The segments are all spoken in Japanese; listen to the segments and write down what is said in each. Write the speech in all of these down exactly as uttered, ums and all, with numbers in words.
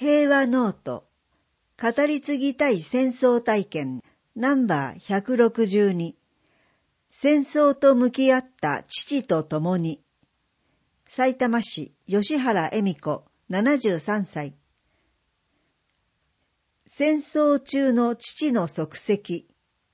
平和ノート語り継ぎたい戦争体験ナンバーひゃくろくじゅうに戦争と向き合った父と共にさいたま市吉原恵美子ななじゅうさんさい。戦争中の父の足跡。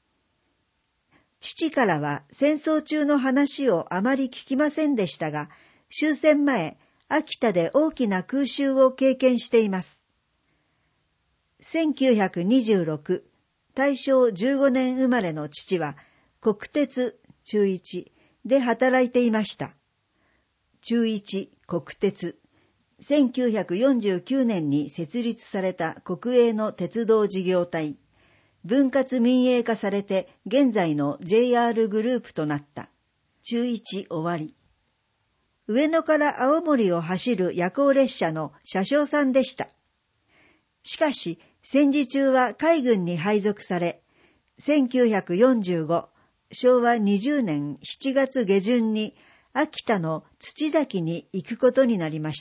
父からは戦争中の話をあまり聞きませんでしたが、終戦前、秋田で大きな空襲を経験しています。せんきゅうひゃくにじゅうろく、大正じゅうごねん生まれの父は、国鉄中一で働いていました。中一国鉄、せんきゅうひゃくよんじゅうきゅうねんに設立された国営の鉄道事業体、分割民営化されて現在の ジェイアール グループとなった。中一終わり。上野から青森を走る夜行列車の車掌さんでした。しかし、戦時中は海軍に配属され、せんきゅうひゃくよんじゅうご、しょうわにじゅうねんしちがつげじゅんに秋田の土崎に行くことになりました。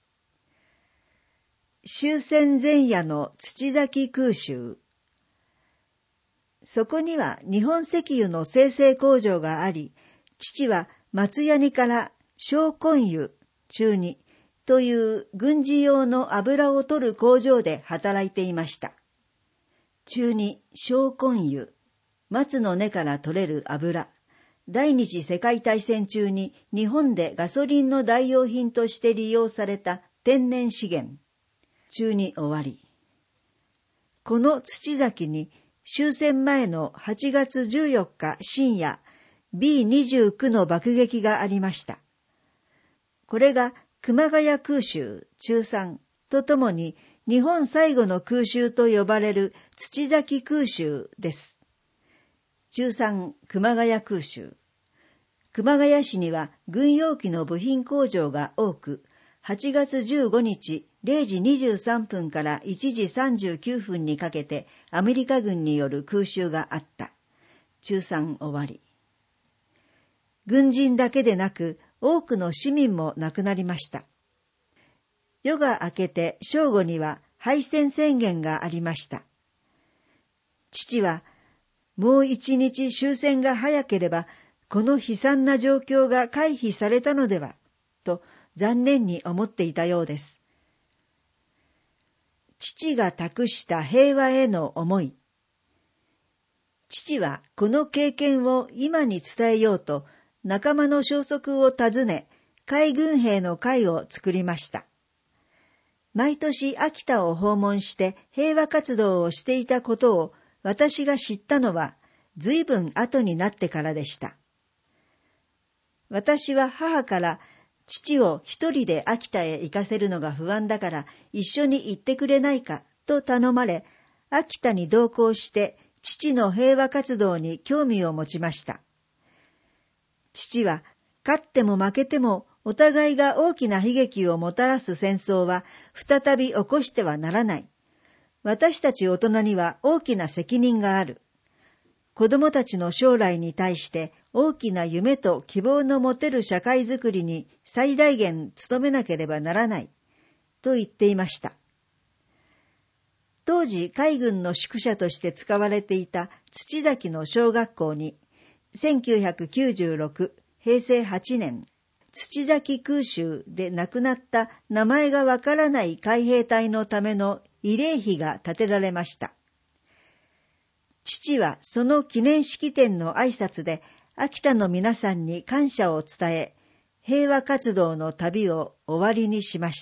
終戦前夜の土崎空襲。そこには日本石油の精製工場があり、父は松ヤニから小根油中にという軍事用の油を取る工場で働いていました。中に小根油、松の根から取れる油、第二次世界大戦中に日本でガソリンの代用品として利用された天然資源。中に終わり。この土崎に終戦前のはちがつじゅうよっか深夜 ビーにじゅうきゅう の爆撃がありました。これが熊谷空襲中さんとともに日本最後の空襲と呼ばれる土崎空襲です。中さん熊谷空襲。熊谷市には軍用機の部品工場が多く、はちがつじゅうごにちれいじにじゅうさんぷんからいちじさんじゅうきゅうふんにかけてアメリカ軍による空襲があった。中さん終わり。軍人だけでなく多くの市民も亡くなりました。夜が明けて正午には敗戦宣言がありました。父は、もう一日終戦が早ければこの悲惨な状況が回避されたのでは、と残念に思っていたようです。父が託した平和への思い。父はこの経験を今に伝えようと、仲間の消息を訪ね、海軍兵の会を作りました。毎年秋田を訪問して平和活動をしていたことを私が知ったのは、随分後になってからでした。私は母から、父を一人で秋田へ行かせるのが不安だから一緒に行ってくれないかと頼まれ、秋田に同行して父の平和活動に興味を持ちました。父は勝っても負けてもお互いが大きな悲劇をもたらす戦争は再び起こしてはならない。私たち大人には大きな責任がある。子供たちの将来に対して大きな夢と希望の持てる社会づくりに最大限努めなければならない、と言っていました。当時海軍の宿舎として使われていた土崎の小学校に、せんきゅうひゃくきゅうじゅうろく、へいせいはちねん、土崎空襲で亡くなった名前がわからない海兵隊のための慰霊碑が建てられました。父はその記念式典の挨拶で秋田の皆さんに感謝を伝え、平和活動の旅を終わりにしました。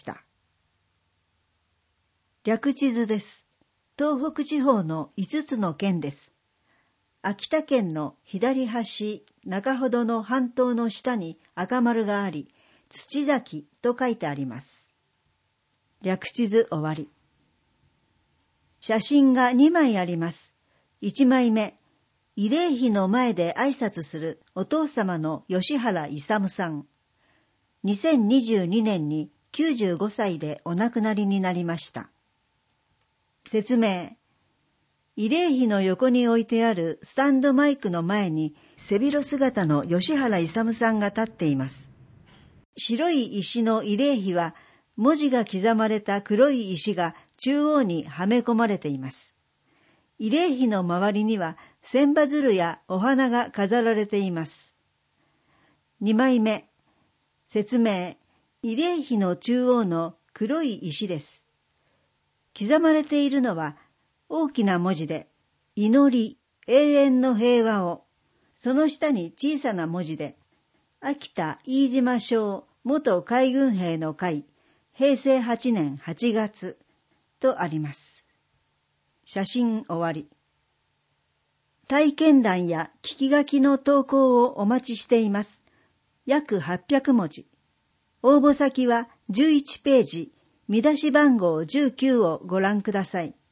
略地図です。東北地方のいつつの県です。秋田県の左端中ほどの半島の下に赤丸があり、土崎と書いてあります。略地図終わり。写真がにまいあります。いちまいめ、慰霊碑の前で挨拶するお父様の吉原勇さん。にせんにじゅうにねんにきゅうじゅうごさいでお亡くなりになりました。説明。慰霊碑の横に置いてあるスタンドマイクの前に背広姿の吉原勇さんが立っています。白い石の慰霊碑は文字が刻まれた黒い石が中央にはめ込まれています。慰霊碑の周りには千羽鶴やお花が飾られています。にまいめ、説明、慰霊碑の中央の黒い石です。刻まれているのは大きな文字で、祈り、永遠の平和を、その下に小さな文字で、秋田飯島省元海軍兵の会、へいせいはちねんはちがつとあります。写真終わり。体験談や聞き書きの投稿をお待ちしています。約はっぴゃくもじ。応募先はじゅういちページ、見出し番号じゅうきゅうをご覧ください。